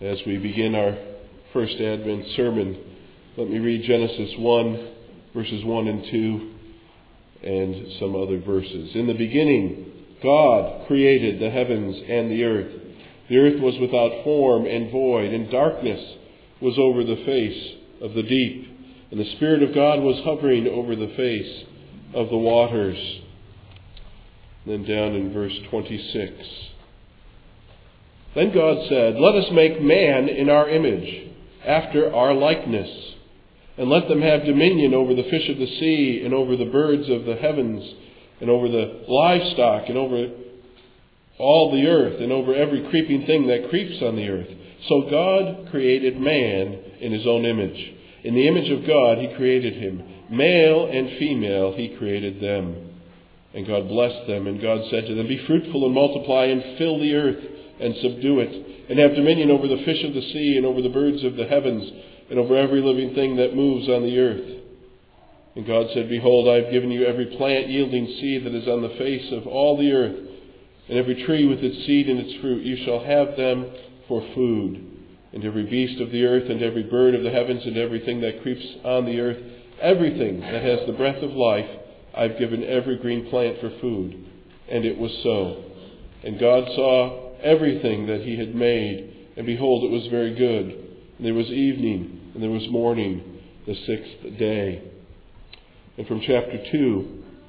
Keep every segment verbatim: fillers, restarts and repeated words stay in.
As we begin our first Advent sermon, let me read Genesis one, verses one and two, and some other verses. In the beginning, God created the heavens and the earth. The earth was without form and void, and darkness was over the face of the deep. And the Spirit of God was hovering over the face of the waters. Then down in verse twenty-six. Then God said, "Let us make man in our image, after our likeness, and let them have dominion over the fish of the sea, and over the birds of the heavens, and over the livestock, and over all the earth, and over every creeping thing that creeps on the earth." So God created man in his own image. In the image of God he created him. Male and female he created them. And God blessed them, and God said to them, "Be fruitful and multiply, and fill the earth, and subdue it, and have dominion over the fish of the sea, and over the birds of the heavens, and over every living thing that moves on the earth." And God said, "Behold, I have given you every plant yielding seed that is on the face of all the earth, and every tree with its seed and its fruit. You shall have them for food. And every beast of the earth, and every bird of the heavens, and everything that creeps on the earth, everything that has the breath of life, I've given every green plant for food." And it was so. And God saw everything that he had made, and behold, it was very good. And there was evening, and there was morning, the sixth day. And from chapter two,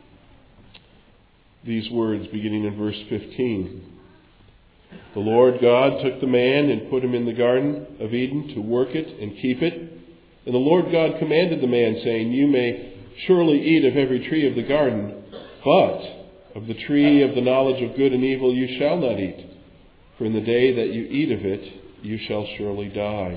these words beginning in verse fifteen. "The Lord God took the man and put him in the garden of Eden to work it and keep it. And the Lord God commanded the man, saying, 'You may surely eat of every tree of the garden, but of the tree of the knowledge of good and evil you shall not eat. For in the day that you eat of it, you shall surely die.'"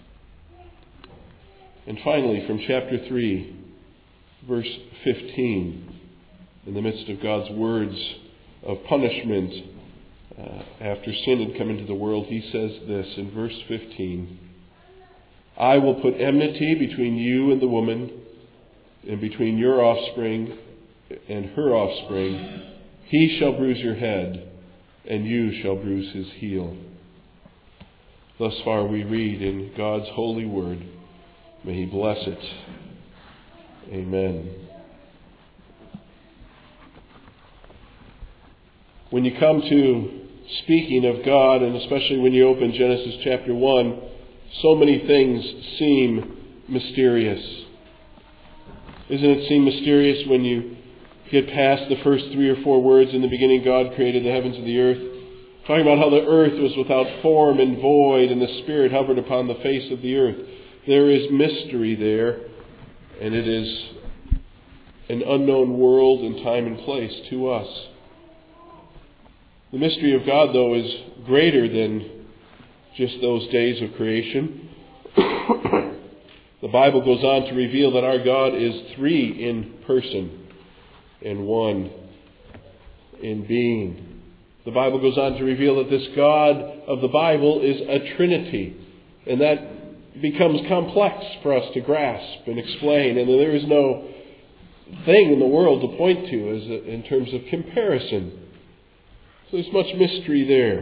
And finally, from chapter three, verse fifteen, in the midst of God's words of punishment uh, after sin had come into the world, he says this in verse fifteen, "I will put enmity between you and the woman, and between your offspring and her offspring. He shall bruise your head, and you shall bruise his heel." Thus far we read in God's holy word. May he bless it. Amen. When you come to speaking of God, and especially when you open Genesis chapter one, so many things seem mysterious. Doesn't it seem mysterious when you get past the first three or four words? In the beginning God created the heavens and the earth. Talking about how the earth was without form and void, and the Spirit hovered upon the face of the earth. There is mystery there, and it is an unknown world and time and place to us. The mystery of God, though, is greater than just those days of creation. The Bible goes on to reveal that our God is three in person and one in being. The Bible goes on to reveal that this God of the Bible is a Trinity, and that becomes complex for us to grasp and explain, and there is no thing in the world to point to as a, in terms of comparison. So there's much mystery there.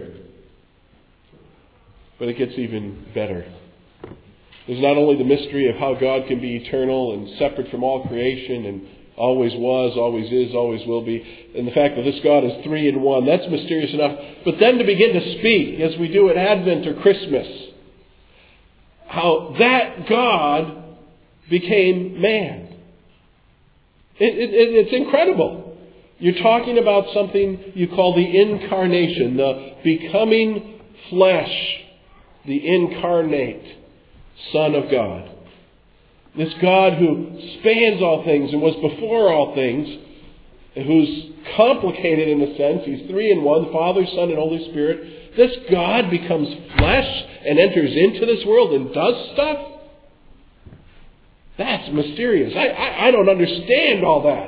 But it gets even better. There's not only the mystery of how God can be eternal and separate from all creation and always was, always is, always will be, and the fact that this God is three in one, that's mysterious enough. But then to begin to speak, as we do at Advent or Christmas, how that God became man. It, it, it's incredible. You're talking about something you call the incarnation, the becoming flesh, the incarnate Son of God. This God who spans all things and was before all things, and who's complicated in a sense. He's three in one, Father, Son, and Holy Spirit. This God becomes flesh and enters into this world and does stuff. That's mysterious. I, I, I don't understand all that.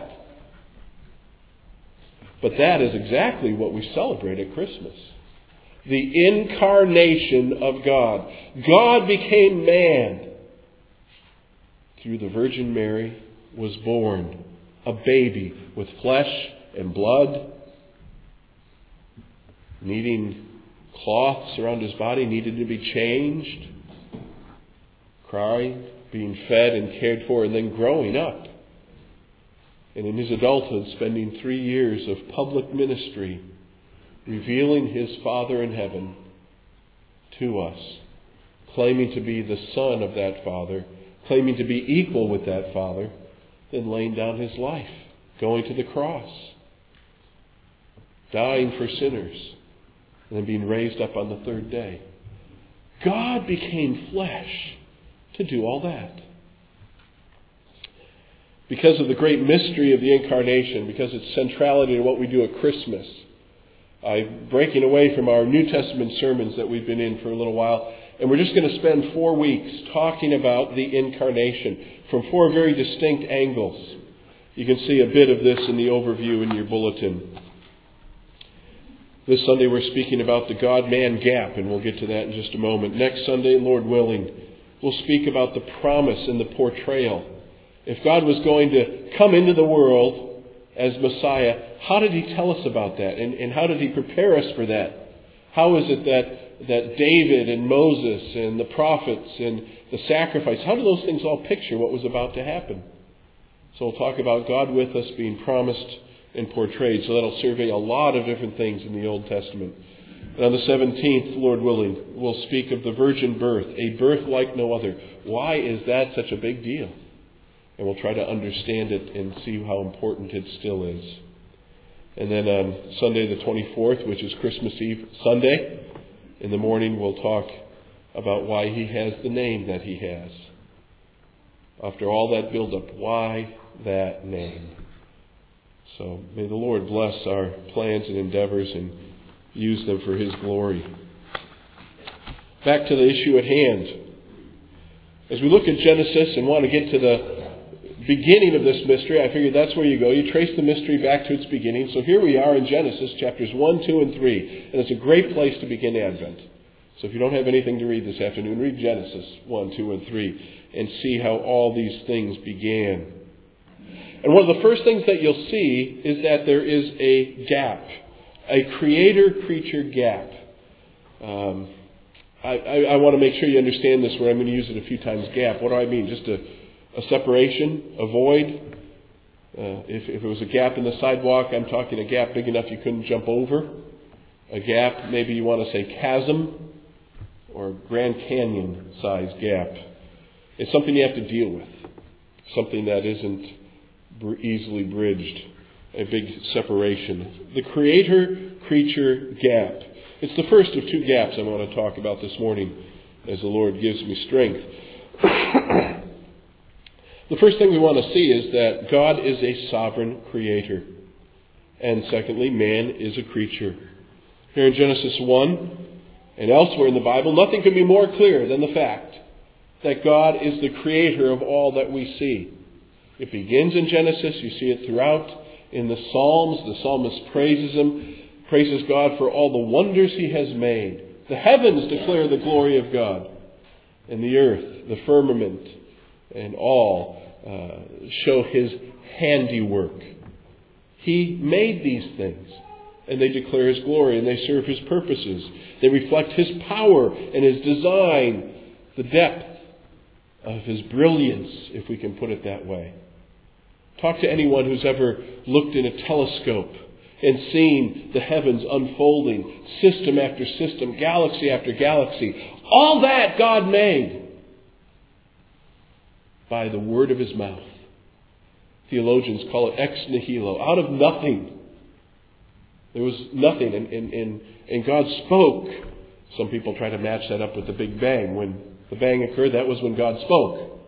But that is exactly what we celebrate at Christmas. The incarnation of God. God became man. Through the Virgin Mary was born a baby with flesh and blood, needing cloths around his body needed to be changed, crying, being fed and cared for, and then growing up. And in his adulthood, spending three years of public ministry, revealing his Father in heaven to us, claiming to be the Son of that Father, claiming to be equal with that Father, then laying down his life, going to the cross, dying for sinners, and then being raised up on the third day. God became flesh to do all that. Because of the great mystery of the Incarnation, because its centrality to what we do at Christmas, I'm breaking away from our New Testament sermons that we've been in for a little while, and we're just going to spend four weeks talking about the Incarnation from four very distinct angles. You can see a bit of this in the overview in your bulletin. This Sunday we're speaking about the God-man gap, and we'll get to that in just a moment. Next Sunday, Lord willing, we'll speak about the promise and the portrayal. If God was going to come into the world as Messiah, how did He tell us about that? And, and how did He prepare us for that? How is it that, that David and Moses and the prophets and the sacrifice, how do those things all picture what was about to happen? So we'll talk about God with us being promised and portrayed. So that'll survey a lot of different things in the Old Testament. And on the seventeenth, Lord willing, we'll speak of the virgin birth, a birth like no other. Why is that such a big deal? And we'll try to understand it and see how important it still is. And then on Sunday the twenty-fourth, which is Christmas Eve Sunday, in the morning we'll talk about why He has the name that He has. After all that build-up, why that name? So may the Lord bless our plans and endeavors and use them for His glory. Back to the issue at hand. As we look at Genesis and want to get to the beginning of this mystery, I figured that's where you go. You trace the mystery back to its beginning. So here we are in Genesis chapters one, two, and three. And it's a great place to begin Advent. So if you don't have anything to read this afternoon, read Genesis one, two, and three and see how all these things began. And one of the first things that you'll see is that there is a gap, a creator-creature gap. Um, I, I, I want to make sure you understand this where I'm going to use it a few times, gap. What do I mean? Just a A separation, a void. Uh, if, if it was a gap in the sidewalk, I'm talking a gap big enough you couldn't jump over. A gap, maybe you want to say chasm or Grand Canyon size gap. It's something you have to deal with. Something that isn't br- easily bridged. A big separation. The creator-creature gap. It's the first of two gaps I want to talk about this morning as the Lord gives me strength. The first thing we want to see is that God is a sovereign creator. And secondly, man is a creature. Here in Genesis one and elsewhere in the Bible, nothing could be more clear than the fact that God is the creator of all that we see. It begins in Genesis. You see it throughout in the Psalms. The psalmist praises Him, praises God for all the wonders He has made. The heavens declare the glory of God. And the earth, the firmament, and all uh, show His handiwork. He made these things, and they declare His glory, and they serve His purposes. They reflect His power and His design, the depth of His brilliance, if we can put it that way. Talk to anyone who's ever looked in a telescope and seen the heavens unfolding, system after system, galaxy after galaxy. All that God made by the word of His mouth. Theologians call it ex nihilo, out of nothing. There was nothing, and, and, and, and God spoke. Some people try to match that up with the Big Bang. When the bang occurred, that was when God spoke.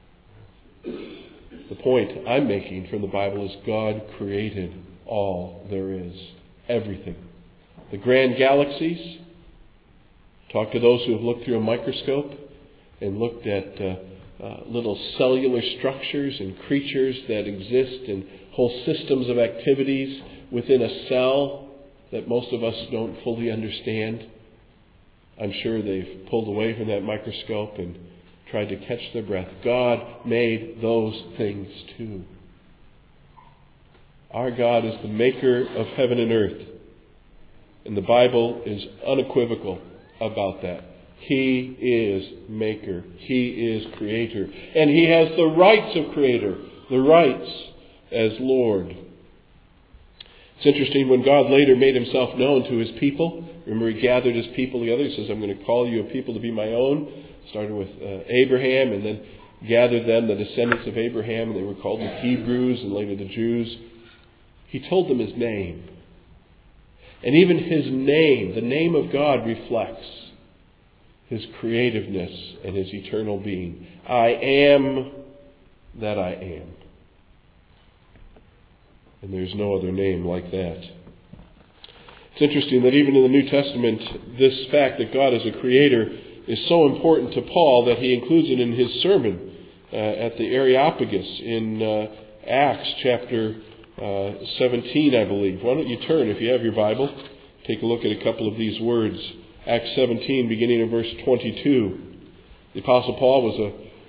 The point I'm making from the Bible is God created all there is. Everything. The grand galaxies. Talk to those who have looked through a microscope and looked at uh, uh, little cellular structures and creatures that exist and whole systems of activities within a cell that most of us don't fully understand. I'm sure they've pulled away from that microscope and tried to catch their breath. God made those things too. Our God is the maker of heaven and earth. And the Bible is unequivocal about that. He is maker. He is creator. And He has the rights of creator, the rights as Lord. It's interesting, when God later made Himself known to His people, remember He gathered His people together. He says, I'm going to call you a people to be my own. Started with uh, Abraham, and then gathered them, the descendants of Abraham, and they were called the Hebrews and later the Jews. He told them His name. And even His name, the name of God, reflects His creativeness and His eternal being. I am that I am. And there's no other name like that. It's interesting that even in the New Testament, this fact that God is a creator is so important to Paul that he includes it in his sermon uh, at the Areopagus in uh, Acts chapter uh, seventeen, I believe. Why don't you turn, if you have your Bible, take a look at a couple of these words. Acts seventeen, beginning in verse twenty-two. The Apostle Paul was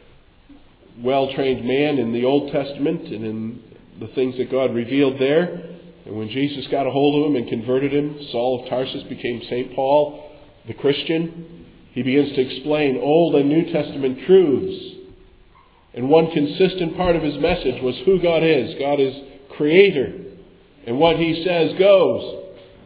a well-trained man in the Old Testament and in the things that God revealed there. And when Jesus got a hold of him and converted him, Saul of Tarsus became Saint Paul, the Christian. He begins to explain Old and New Testament truths. And one consistent part of his message was who God is. God is creator. And what He says goes.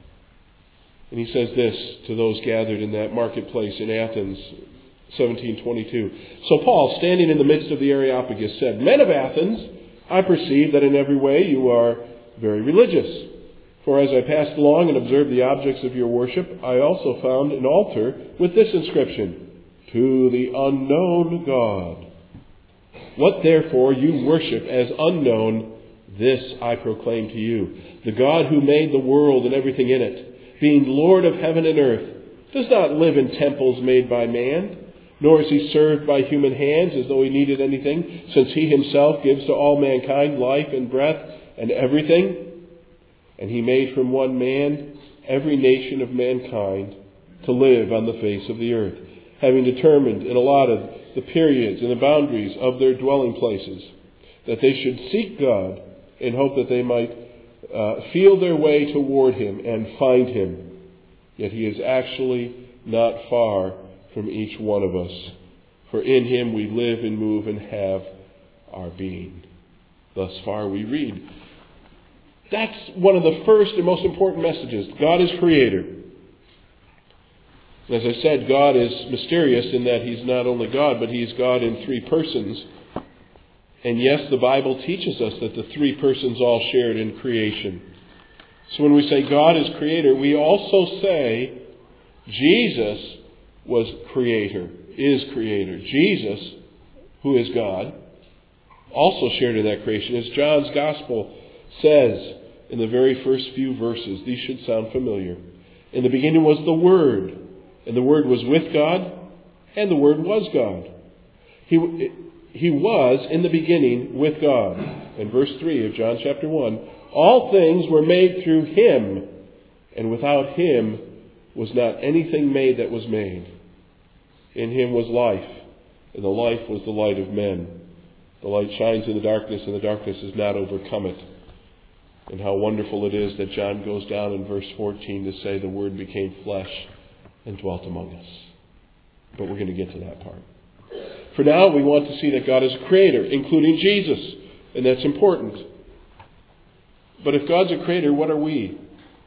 And he says this to those gathered in that marketplace in Athens, seventeen twenty-two. So Paul, standing in the midst of the Areopagus, said, Men of Athens, I perceive that in every way you are very religious. For as I passed along and observed the objects of your worship, I also found an altar with this inscription, To the unknown God. What therefore you worship as unknown, this I proclaim to you. The God who made the world and everything in it, being Lord of heaven and earth, does not live in temples made by man, nor is He served by human hands as though He needed anything, since He Himself gives to all mankind life and breath and everything. And He made from one man every nation of mankind to live on the face of the earth, having determined and allotted the periods and the boundaries of their dwelling places, that they should seek God in hope that they might uh, feel their way toward Him and find Him. Yet He is actually not far from each one of us. For in Him we live and move and have our being. Thus far we read. That's one of the first and most important messages. God is creator. As I said, God is mysterious in that He's not only God, but He's God in three persons. And yes, the Bible teaches us that the three persons all shared in creation. So when we say God is creator, we also say Jesus was creator, is creator. Jesus, who is God, also shared in that creation. As John's Gospel says in the very first few verses, these should sound familiar. In the beginning was the Word, and the Word was with God, and the Word was God. He, he was in the beginning with God. In verse three of John chapter one, all things were made through Him, and without Him was not anything made that was made. In Him was life, and the life was the light of men. The light shines in the darkness, and the darkness has not overcome it. And how wonderful it is that John goes down in verse fourteen to say the Word became flesh and dwelt among us. But we're going to get to that part. For now, we want to see that God is a creator, including Jesus. And that's important. But if God's a creator, what are we?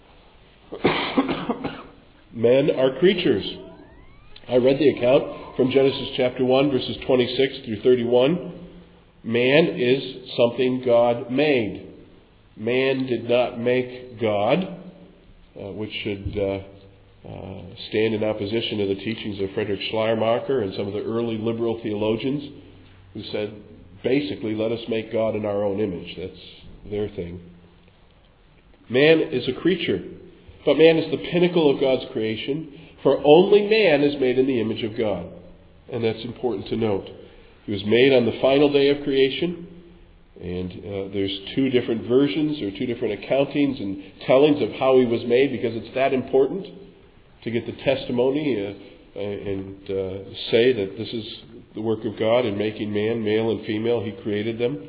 Men are creatures. I read the account from Genesis chapter one, verses twenty-six through thirty-one. Man is something God made. Man did not make God, uh, which should uh, uh, stand in opposition to the teachings of Friedrich Schleiermacher and some of the early liberal theologians who said, basically, let us make God in our own image. That's their thing. Man is a creature, but man is the pinnacle of God's creation, for only man is made in the image of God. And that's important to note. He was made on the final day of creation. And uh, there's two different versions or two different accountings and tellings of how He was made, because it's that important to get the testimony uh, and uh, say that this is the work of God in making man, male and female. He created them.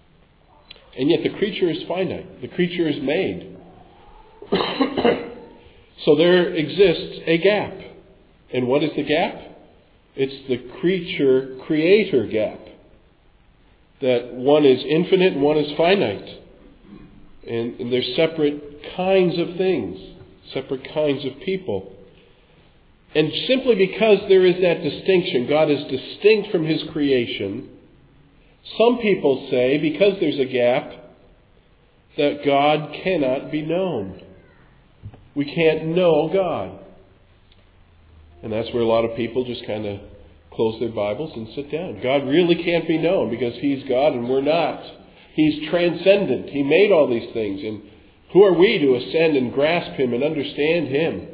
And yet the creature is finite. The creature is made. So there exists a gap. And what is the gap? It's the creature-creator gap. That one is infinite and one is finite. And, and they're separate kinds of things, separate kinds of people. And simply because there is that distinction, God is distinct from His creation, some people say, because there's a gap, that God cannot be known. We can't know God. And that's where a lot of people just kind of close their Bibles and sit down. God really can't be known because He's God and we're not. He's transcendent. He made all these things. And who are we to ascend and grasp Him and understand Him?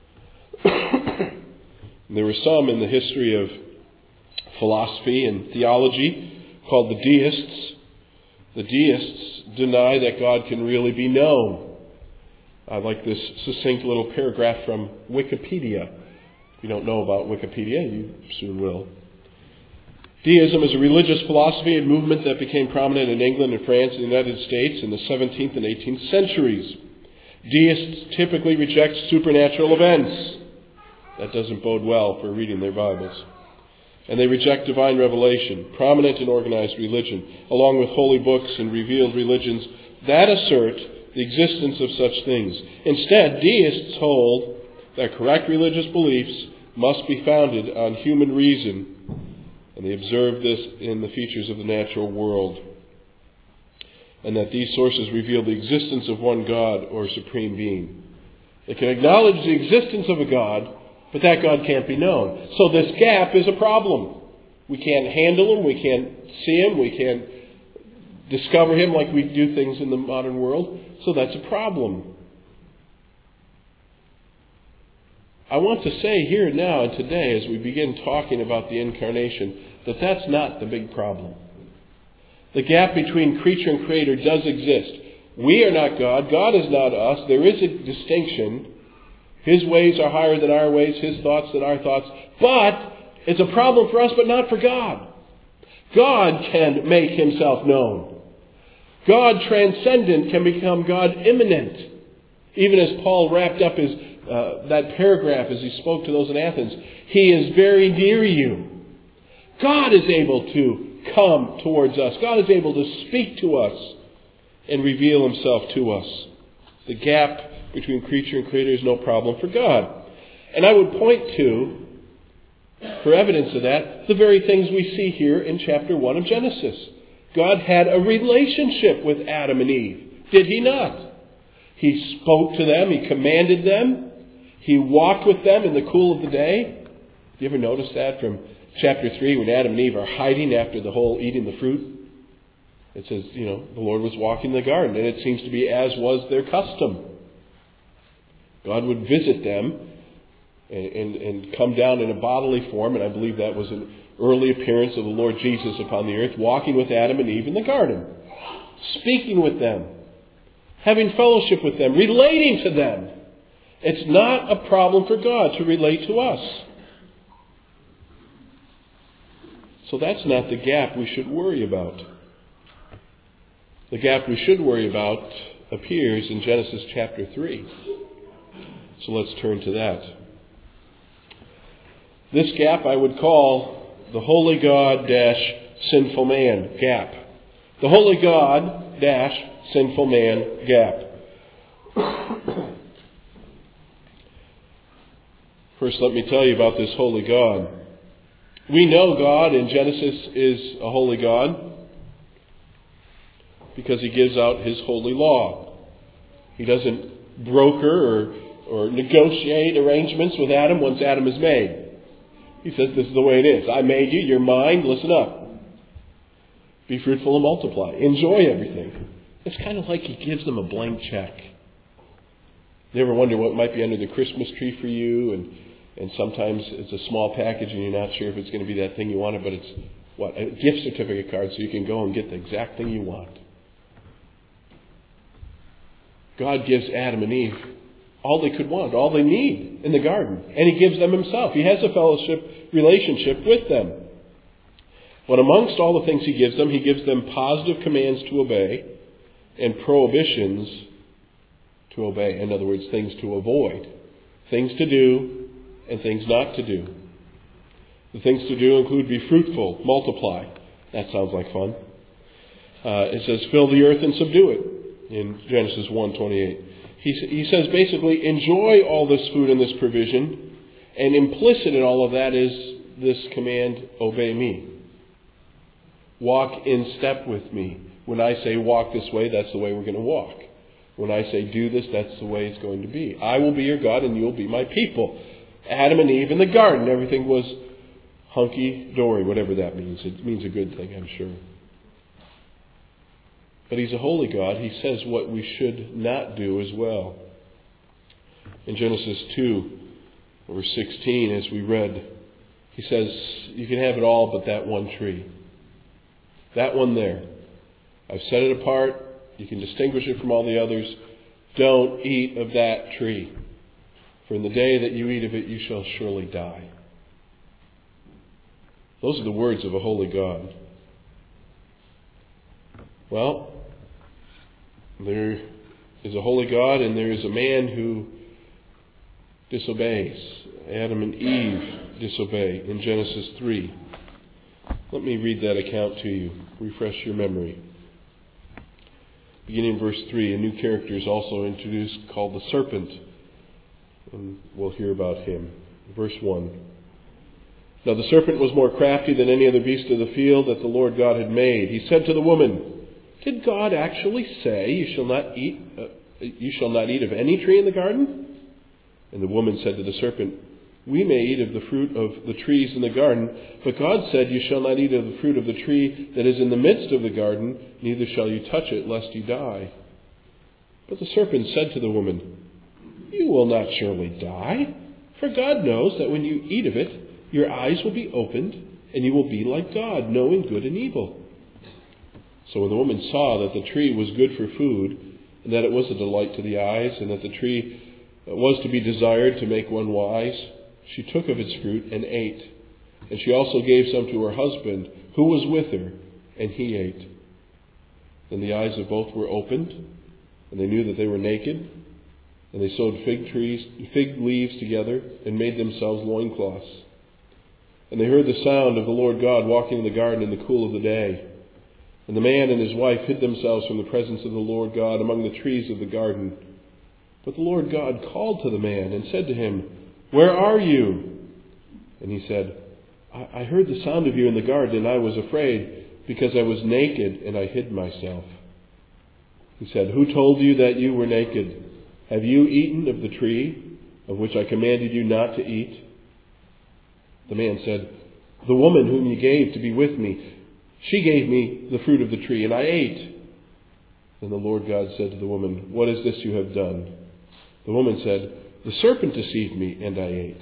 There were some in the history of philosophy and theology called the deists. The deists deny that God can really be known. I like this succinct little paragraph from Wikipedia. If you don't know about Wikipedia, you soon will. Deism is a religious philosophy and movement that became prominent in England and France and the United States in the seventeenth and eighteenth centuries. Deists typically reject supernatural events. That doesn't bode well for reading their Bibles. And they reject divine revelation, prominent and organized religion, along with holy books and revealed religions that assert the existence of such things. Instead, deists hold that correct religious beliefs must be founded on human reason, and they observe this in the features of the natural world, and that these sources reveal the existence of one God or supreme being. They can acknowledge the existence of a God, but that God can't be known. So this gap is a problem. We can't handle Him, we can't see Him, we can't discover Him like we do things in the modern world. So that's a problem. I want to say here now and today, as we begin talking about the incarnation, that that's not the big problem. The gap between creature and creator does exist. We are not God. God is not us. There is a distinction. His ways are higher than our ways, His thoughts than our thoughts. But it's a problem for us, but not for God. God can make Himself known. God transcendent can become God immanent. Even as Paul wrapped up his uh, that paragraph as he spoke to those in Athens, He is very near you. God is able to come towards us. God is able to speak to us and reveal Himself to us. The gap between creature and creator is no problem for God. And I would point to, for evidence of that, the very things we see here in chapter one of Genesis. God had a relationship with Adam and Eve. Did He not? He spoke to them. He commanded them. He walked with them in the cool of the day. You ever notice that from chapter three when Adam and Eve are hiding after the whole eating the fruit? It says, you know, the Lord was walking in the garden, and it seems to be as was their custom. God would visit them and, and, and come down in a bodily form, and I believe that was an early appearance of the Lord Jesus upon the earth, walking with Adam and Eve in the garden, speaking with them, having fellowship with them, relating to them. It's not a problem for God to relate to us. So that's not the gap we should worry about. The gap we should worry about appears in Genesis chapter three. So let's turn to that. This gap I would call the holy God dash sinful man gap. The holy God dash sinful man gap. First, let me tell you about this holy God. We know God in Genesis is a holy God because He gives out His holy law. He doesn't broker or, or negotiate arrangements with Adam once Adam is made. He says, this is the way it is. I made you, you're mine, listen up. Be fruitful and multiply. Enjoy everything. It's kind of like He gives them a blank check. You ever wonder what might be under the Christmas tree for you? And and sometimes it's a small package and you're not sure if it's going to be that thing you wanted, but it's what? A gift certificate card so you can go and get the exact thing you want. God gives Adam and Eve all they could want, all they need in the garden. And He gives them Himself. He has a fellowship relationship with them. But amongst all the things He gives them, He gives them positive commands to obey and prohibitions to obey. In other words, things to avoid. things to do and things not to do. The things to do include be fruitful, multiply. That sounds like fun. Uh, it says fill the earth and subdue it in Genesis one twenty-eight. He, he says basically enjoy all this food and this provision, and implicit in all of that is this command, obey me. Walk in step with me. When I say walk this way, that's the way we're going to walk. When I say do this, that's the way it's going to be. I will be your God and you'll be my people. Adam and Eve in the garden, everything was hunky-dory, whatever that means. It means a good thing, I'm sure. But He's a holy God. He says what we should not do as well. In Genesis two, verse sixteen, as we read, He says, you can have it all but that one tree. That one there. I've set it apart. You can distinguish it from all the others. Don't eat of that tree. For in the day that you eat of it, you shall surely die. Those are the words of a holy God. Well, there is a holy God and there is a man who disobeys. Adam and Eve disobey in Genesis three. Let me read that account to you. Refresh your memory. Beginning in verse three, a new character is also introduced called the serpent. And we'll hear about him. Verse one. Now the serpent was more crafty than any other beast of the field that the Lord God had made. He said to the woman, did God actually say, you shall not eat, uh, you shall not eat of any tree in the garden? And the woman said to the serpent, we may eat of the fruit of the trees in the garden, but God said, you shall not eat of the fruit of the tree that is in the midst of the garden, neither shall you touch it, lest you die. But the serpent said to the woman, you will not surely die, for God knows that when you eat of it, your eyes will be opened, and you will be like God, knowing good and evil. So when the woman saw that the tree was good for food, and that it was a delight to the eyes, and that the tree was to be desired to make one wise, she took of its fruit and ate. And she also gave some to her husband, who was with her, and he ate. Then the eyes of both were opened, and they knew that they were naked. And they sewed fig trees, fig leaves together, and made themselves loincloths. And they heard the sound of the Lord God walking in the garden in the cool of the day. And the man and his wife hid themselves from the presence of the Lord God among the trees of the garden. But the Lord God called to the man and said to him, where are you? And he said, I, I heard the sound of you in the garden, and I was afraid, because I was naked, and I hid myself. He said, who told you that you were naked? Have you eaten of the tree of which I commanded you not to eat? The man said, the woman whom you gave to be with me, she gave me the fruit of the tree, and I ate. Then the Lord God said to the woman, what is this you have done? The woman said, the serpent deceived me, and I ate.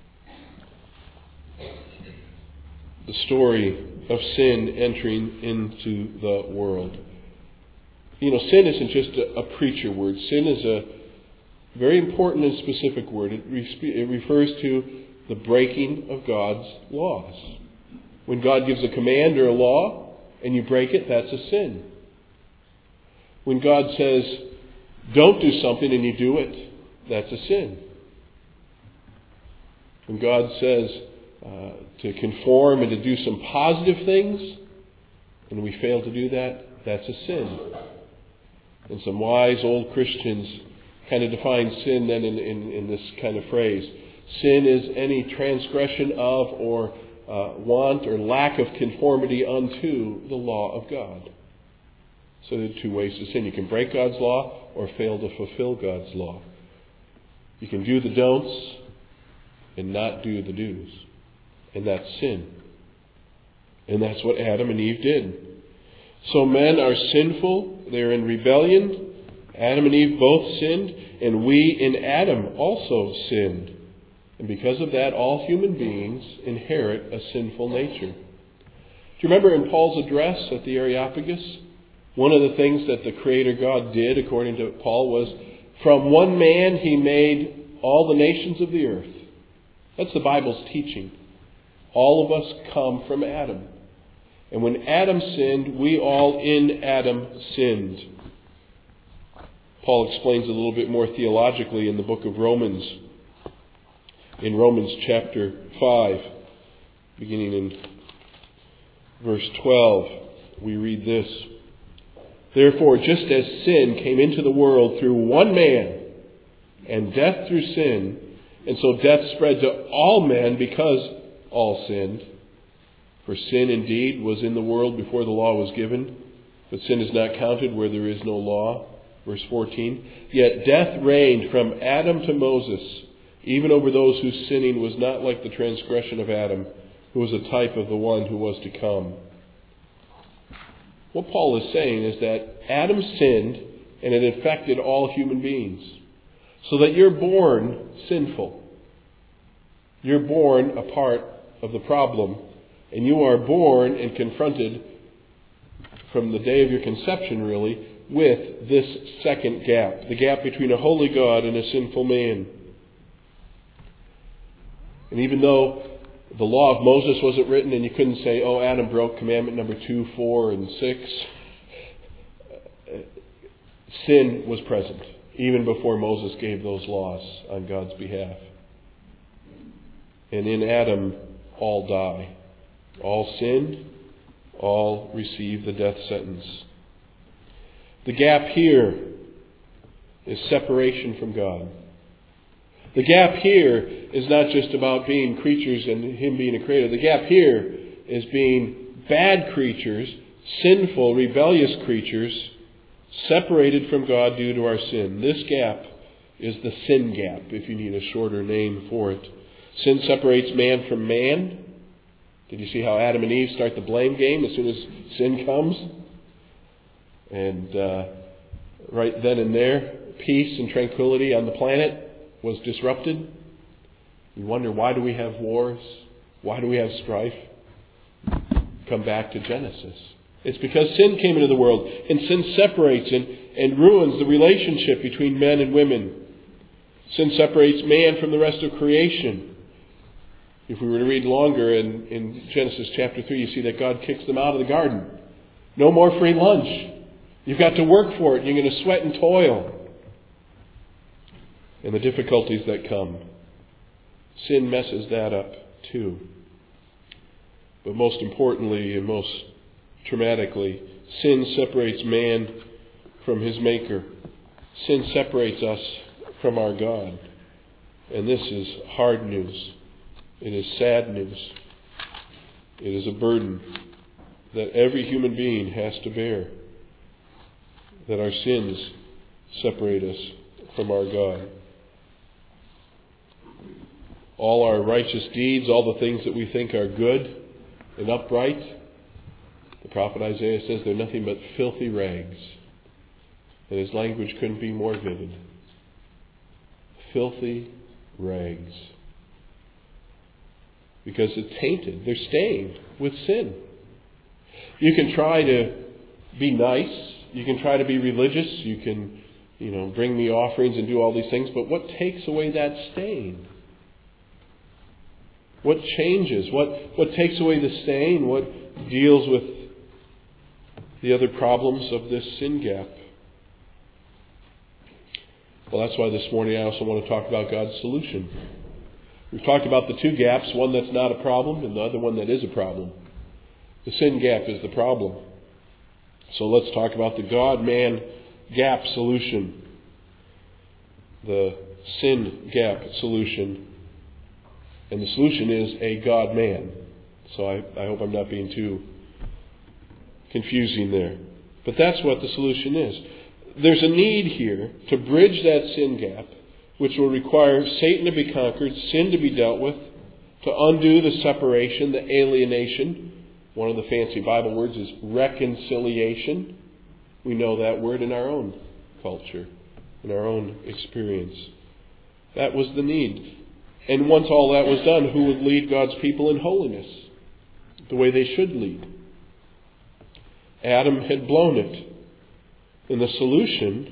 The story of sin entering into the world. You know, sin isn't just a, a preacher word. Sin is a very important and specific word. It, re- it refers to the breaking of God's laws. When God gives a command or a law, and you break it, that's a sin. When God says, don't do something, and you do it, that's a sin. When God says uh, to conform and to do some positive things, and we fail to do that, that's a sin. And some wise old Christians kind of define sin then in, in, in this kind of phrase. Sin is any transgression of or uh, want or lack of conformity unto the law of God. So there are two ways to sin. You can break God's law or fail to fulfill God's law. You can do the don'ts and not do the do's. And that's sin. And that's what Adam and Eve did. So men are sinful. They're in rebellion. Adam and Eve both sinned. And we in Adam also sinned. And because of that, all human beings inherit a sinful nature. Do you remember in Paul's address at the Areopagus? One of the things that the Creator God did, according to Paul, was from one man he made all the nations of the earth. That's the Bible's teaching. All of us come from Adam. And when Adam sinned, we all in Adam sinned. Paul explains a little bit more theologically in the book of Romans. In Romans chapter five, beginning in verse twelve, we read this. Therefore, just as sin came into the world through one man, and death through sin, and so death spread to all men because all sinned. For sin indeed was in the world before the law was given, but sin is not counted where there is no law. Verse fourteen, yet death reigned from Adam to Moses, even over those whose sinning was not like the transgression of Adam, who was a type of the one who was to come. What Paul is saying is that Adam sinned and it affected all human beings. So that you're born sinful. You're born a part of the problem. And you are born and confronted from the day of your conception, really, with this second gap. The gap between a holy God and a sinful man. And even though the law of Moses wasn't written and you couldn't say, oh, Adam broke commandment number two, four, and six, sin was present even before Moses gave those laws on God's behalf. And in Adam, all die. All sin, all receive the death sentence. The gap here is separation from God. The gap here is not just about being creatures and Him being a creator. The gap here is being bad creatures, sinful, rebellious creatures, separated from God due to our sin. This gap is the sin gap, if you need a shorter name for it. Sin separates man from man. Did you see how Adam and Eve start the blame game as soon as sin comes? And uh, right then and there, peace and tranquility on the planet was disrupted. You wonder, why do we have wars? Why do we have strife? Come back to Genesis. It's because sin came into the world, and sin separates and, and ruins the relationship between men and women. Sin separates man from the rest of creation. If we were to read longer in, in Genesis chapter three, you see that God kicks them out of the garden. No more free lunch. You've got to work for it. You're going to sweat and toil. And the difficulties that come. Sin messes that up too. But most importantly and most traumatically, sin separates man from his Maker. Sin separates us from our God. And this is hard news. It is sad news. It is a burden that every human being has to bear. That our sins separate us from our God. All our righteous deeds, all the things that we think are good and upright, the prophet Isaiah says they're nothing but filthy rags. And his language couldn't be more vivid. Filthy rags. Because it's tainted. They're stained with sin. You can try to be nice. You can try to be religious. You can, you know, bring me offerings and do all these things. But what takes away that stain? What changes? What, what takes away the stain? What deals with the other problems of this sin gap? Well, that's why this morning I also want to talk about God's solution. We've talked about the two gaps, one that's not a problem and the other one that is a problem. The sin gap is the problem. So let's talk about the God-man gap solution. The sin gap solution. And the solution is a God-man. So I, I hope I'm not being too confusing there. But that's what the solution is. There's a need here to bridge that sin gap, which will require Satan to be conquered, sin to be dealt with, to undo the separation, the alienation. One of the fancy Bible words is reconciliation. We know that word in our own culture, in our own experience. That was the need. And once all that was done, who would lead God's people in holiness? The way they should lead. Adam had blown it. And the solution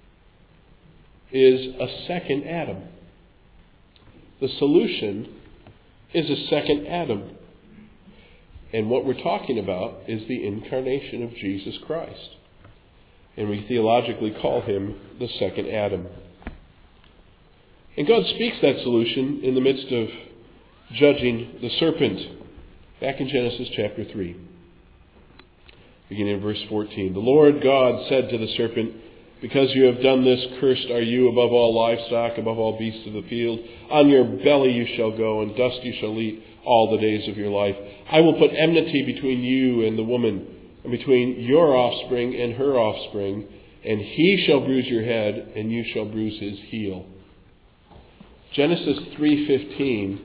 is a second Adam. The solution is a second Adam. And what we're talking about is the incarnation of Jesus Christ. And we theologically call him the second Adam. And God speaks that solution in the midst of judging the serpent. Back in Genesis chapter three. Beginning in verse fourteen. The Lord God said to the serpent, because you have done this, cursed are you above all livestock, above all beasts of the field. On your belly you shall go, and dust you shall eat all the days of your life. I will put enmity between you and the woman, and between your offspring and her offspring, and he shall bruise your head, and you shall bruise his heel. Genesis three fifteen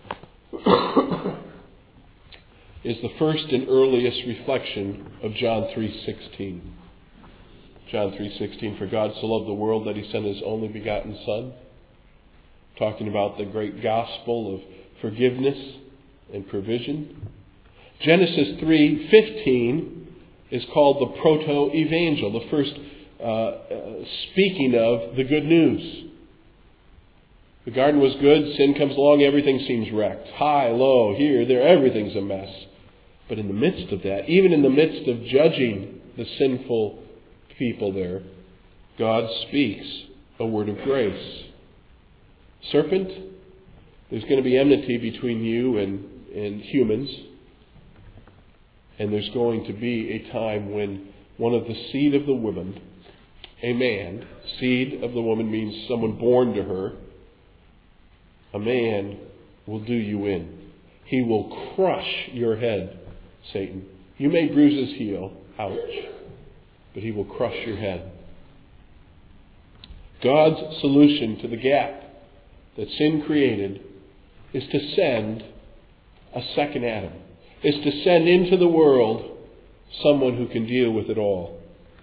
is the first and earliest reflection of John three sixteen. John three sixteen, for God so loved the world that he sent his only begotten Son. Talking about the great gospel of forgiveness and provision. Genesis three fifteen is called the proto-evangel, the first uh, uh, speaking of the good news. The garden was good, sin comes along, everything seems wrecked. High, low, here, there, everything's a mess. But in the midst of that, even in the midst of judging the sinful people there, God speaks a word of grace. Serpent, there's going to be enmity between you and, and humans. And there's going to be a time when one of the seed of the woman, a man, seed of the woman means someone born to her, a man will do you in. He will crush your head, Satan. You may bruise his heel, ouch, but he will crush your head. God's solution to the gap that sin created is to send a second Adam. Is to send into the world someone who can deal with it all.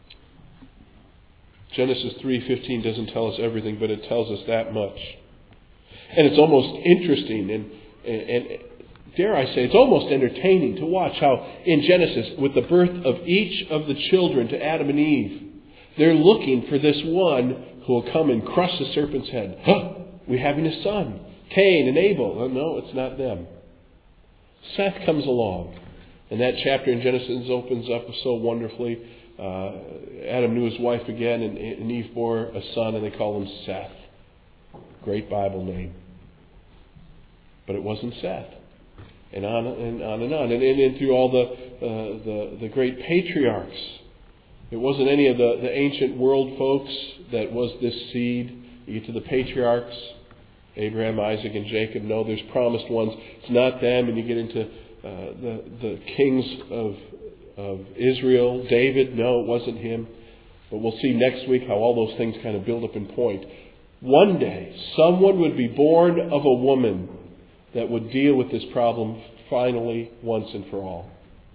Genesis three fifteen doesn't tell us everything, but it tells us that much. And it's almost interesting and, and, and dare I say, it's almost entertaining to watch how in Genesis, with the birth of each of the children to Adam and Eve, they're looking for this one who will come and crush the serpent's head. Huh, we're having a son, Cain and Abel. Oh, no, it's not them. Seth comes along, and that chapter in Genesis opens up so wonderfully. Uh, Adam knew his wife again, and, and Eve bore a son, and they call him Seth. Great Bible name. But it wasn't Seth. And on and on and on. And, and, and through all the, uh, the the great patriarchs. It wasn't any of the, the ancient world folks that was this seed. You get to the patriarchs, Abraham, Isaac, and Jacob. No, there's promised ones. It's not them. And you get into uh, the, the kings of, of Israel. David, no, it wasn't him. But we'll see next week how all those things kind of build up and point. One day, someone would be born of a woman that would deal with this problem finally, once and for all.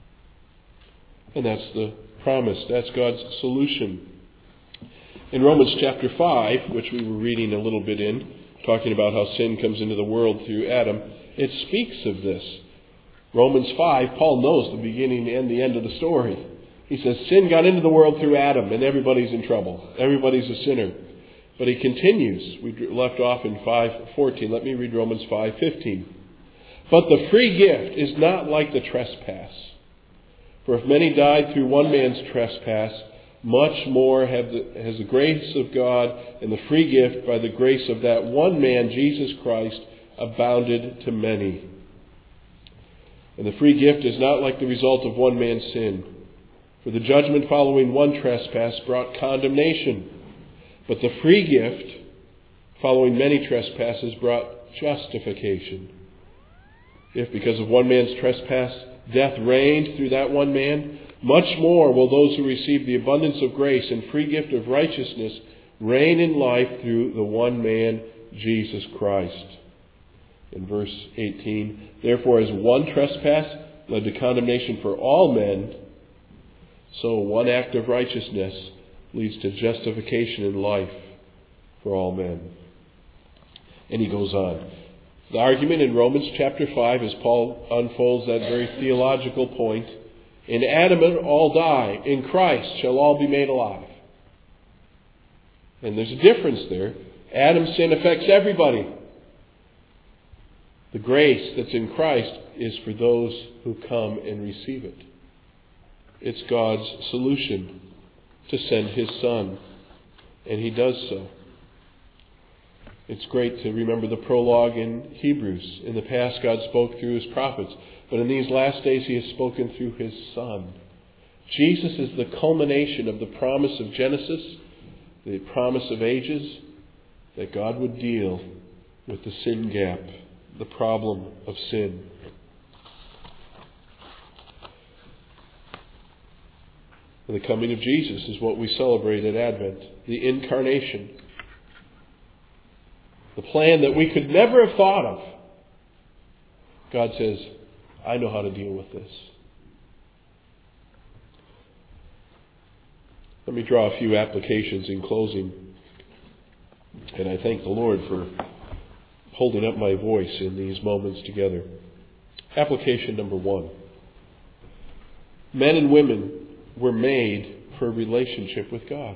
And that's the promise. That's God's solution. In Romans chapter five, which we were reading a little bit in, talking about how sin comes into the world through Adam, it speaks of this. Romans five, Paul knows the beginning and the end of the story. He says, sin got into the world through Adam, and everybody's in trouble. Everybody's a sinner. But he continues. We left off in five fourteen. Let me read Romans five fifteen. But the free gift is not like the trespass. For if many died through one man's trespass, much more have the, has the grace of God and the free gift by the grace of that one man, Jesus Christ, abounded to many. And the free gift is not like the result of one man's sin. For the judgment following one trespass brought condemnation. But the free gift following many trespasses brought justification. If because of one man's trespass death reigned through that one man, much more will those who receive the abundance of grace and free gift of righteousness reign in life through the one man, Jesus Christ. In verse eighteen, therefore as one trespass led to condemnation for all men, so one act of righteousness leads to justification in life for all men. And he goes on. The argument in Romans chapter five, as Paul unfolds that very theological point, in Adam all die, in Christ shall all be made alive. And there's a difference there. Adam's sin affects everybody. The grace that's in Christ is for those who come and receive it. It's God's solution to send His Son. And He does so. It's great to remember the prologue in Hebrews. In the past, God spoke through His prophets. But in these last days, He has spoken through His Son. Jesus is the culmination of the promise of Genesis, the promise of ages, that God would deal with the sin gap, the problem of sin. And the coming of Jesus is what we celebrate at Advent, the incarnation. The plan that we could never have thought of. God says, I know how to deal with this. Let me draw a few applications in closing. And I thank the Lord for holding up my voice in these moments together. Application number one. Men and women were made for a relationship with God.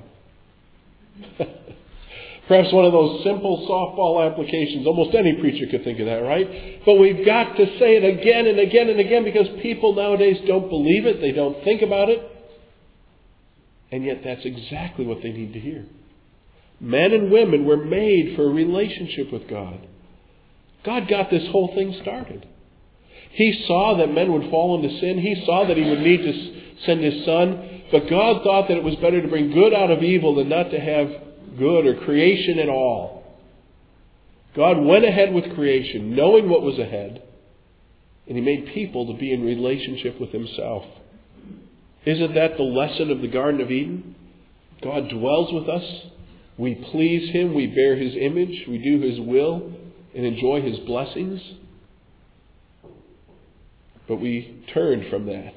Perhaps one of those simple softball applications. Almost any preacher could think of that, right? But we've got to say it again and again and again because people nowadays don't believe it. They don't think about it. And yet that's exactly what they need to hear. Men and women were made for a relationship with God. God got this whole thing started. He saw that men would fall into sin. He saw that He would need to send His Son. But God thought that it was better to bring good out of evil than not to have good or creation at all. God went ahead with creation, knowing what was ahead. And He made people to be in relationship with Himself. Isn't that the lesson of the Garden of Eden? God dwells with us. We please Him. We bear His image. We do His will and enjoy His blessings. But we turned from that.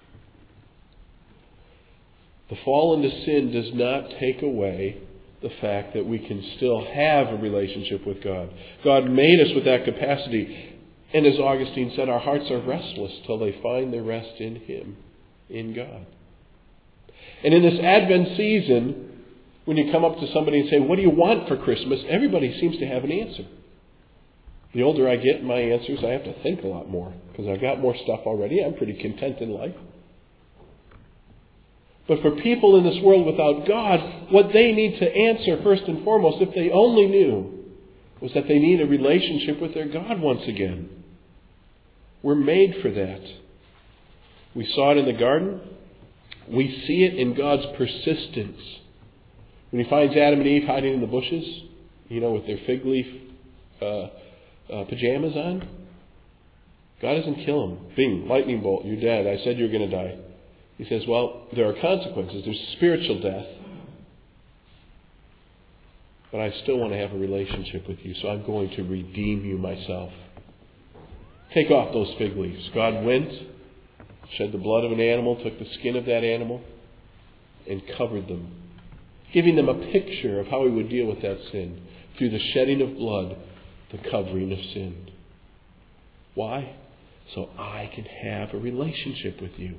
The fall into sin does not take away the fact that we can still have a relationship with God. God made us with that capacity. And as Augustine said, our hearts are restless till they find their rest in Him, in God. And in this Advent season, when you come up to somebody and say, what do you want for Christmas? Everybody seems to have an answer. The older I get in my answers, I have to think a lot more because I've got more stuff already. I'm pretty content in life. But for people in this world without God, what they need to answer first and foremost, if they only knew, was that they need a relationship with their God once again. We're made for that. We saw it in the garden. We see it in God's persistence. When He finds Adam and Eve hiding in the bushes, you know, with their fig leaf uh, uh, pajamas on, God doesn't kill them. Bing, lightning bolt, you're dead. I said you were going to die. He says, well, there are consequences. There's spiritual death. But I still want to have a relationship with you, so I'm going to redeem you myself. Take off those fig leaves. God went, shed the blood of an animal, took the skin of that animal, and covered them, giving them a picture of how He would deal with that sin through the shedding of blood, the covering of sin. Why? So I can have a relationship with you.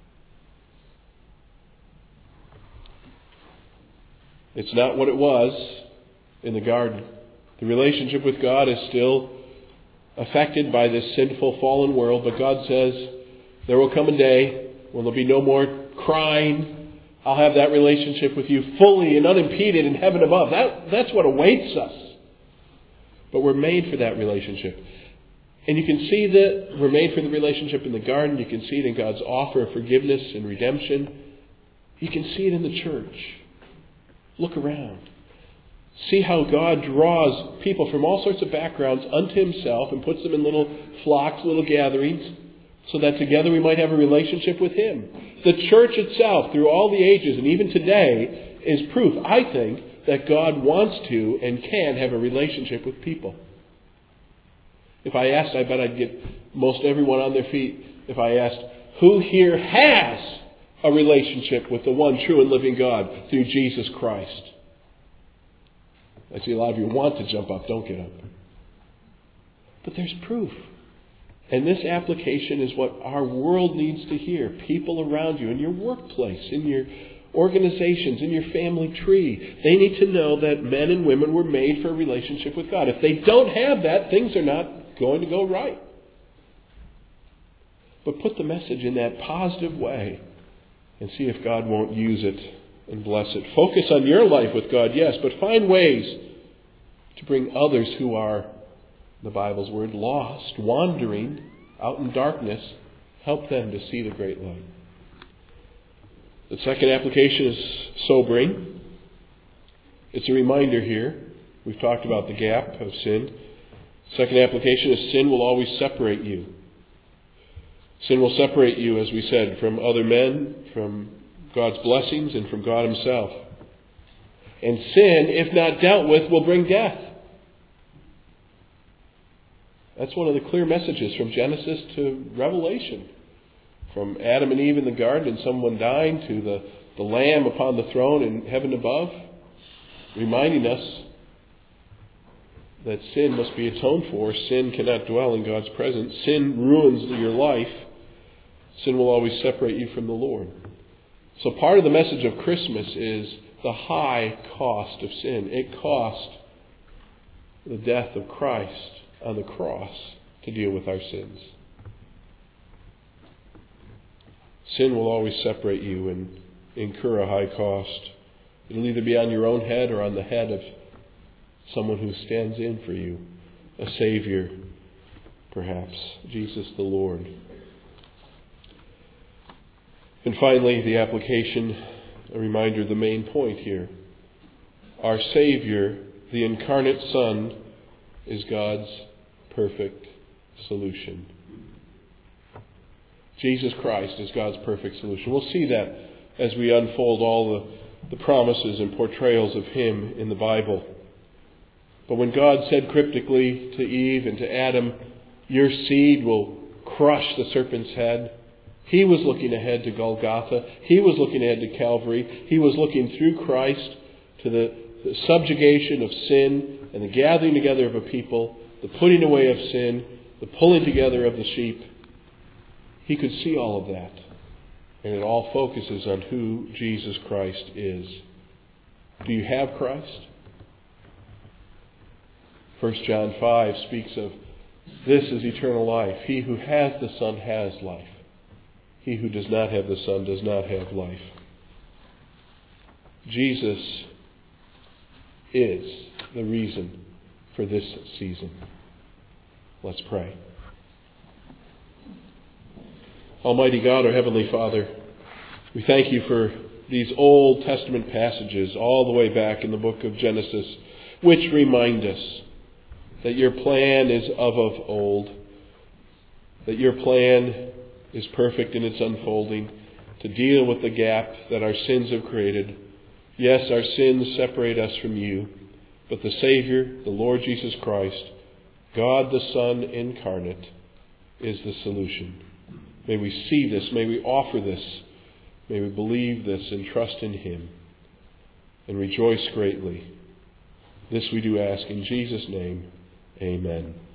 It's not what it was in the garden. The relationship with God is still affected by this sinful, fallen world. But God says, there will come a day when there'll be no more crying. I'll have that relationship with you fully and unimpeded in heaven above. That, that's what awaits us. But we're made for that relationship. And you can see that we're made for the relationship in the garden. You can see it in God's offer of forgiveness and redemption. You can see it in the church. Look around. See how God draws people from all sorts of backgrounds unto Himself and puts them in little flocks, little gatherings, so that together we might have a relationship with Him. The church itself, through all the ages and even today, is proof, I think, that God wants to and can have a relationship with people. If I asked, I bet I'd get most everyone on their feet. If I asked, who here has a relationship with the one true and living God through Jesus Christ? I see a lot of you want to jump up. Don't get up. But there's proof. And this application is what our world needs to hear. People around you, in your workplace, in your organizations, in your family tree. They need to know that men and women were made for a relationship with God. If they don't have that, things are not going to go right. But put the message in that positive way and see if God won't use it and bless it. Focus on your life with God, yes, but find ways to bring others who are, the Bible's word, lost, wandering out in darkness, help them to see the great light. The second application is sobering. It's a reminder here. We've talked about the gap of sin. Second application is sin will always separate you. Sin will separate you, as we said, from other men, from God's blessings, and from God Himself. And sin, if not dealt with, will bring death. That's one of the clear messages from Genesis to Revelation. From Adam and Eve in the garden and someone dying to the, the Lamb upon the throne in heaven above, reminding us that sin must be atoned for. Sin cannot dwell in God's presence. Sin ruins your life. Sin will always separate you from the Lord. So part of the message of Christmas is the high cost of sin. It cost the death of Christ on the cross to deal with our sins. Sin will always separate you and incur a high cost. It'll either be on your own head or on the head of someone who stands in for you. A Savior, perhaps. Jesus the Lord. And finally, the application, a reminder of the main point here. Our Savior, the incarnate Son, is God's perfect solution. Jesus Christ is God's perfect solution. We'll see that as we unfold all the, the promises and portrayals of Him in the Bible. But when God said cryptically to Eve and to Adam, your seed will crush the serpent's head, He was looking ahead to Golgotha. He was looking ahead to Calvary. He was looking through Christ to the, the subjugation of sin and the gathering together of a people, the putting away of sin, the pulling together of the sheep. He could see all of that. And it all focuses on who Jesus Christ is. Do you have Christ? First John five speaks of, this is eternal life. He who has the Son has life. He who does not have the Son does not have life. Jesus is the reason for this season. Let's pray. Almighty God, our Heavenly Father, we thank You for these Old Testament passages all the way back in the book of Genesis, which remind us that Your plan is of of old, that Your plan is perfect in its unfolding, to deal with the gap that our sins have created. Yes, our sins separate us from You, but the Savior, the Lord Jesus Christ, God the Son incarnate, is the solution. May we see this, may we offer this, may we believe this and trust in Him and rejoice greatly. This we do ask in Jesus' name. Amen.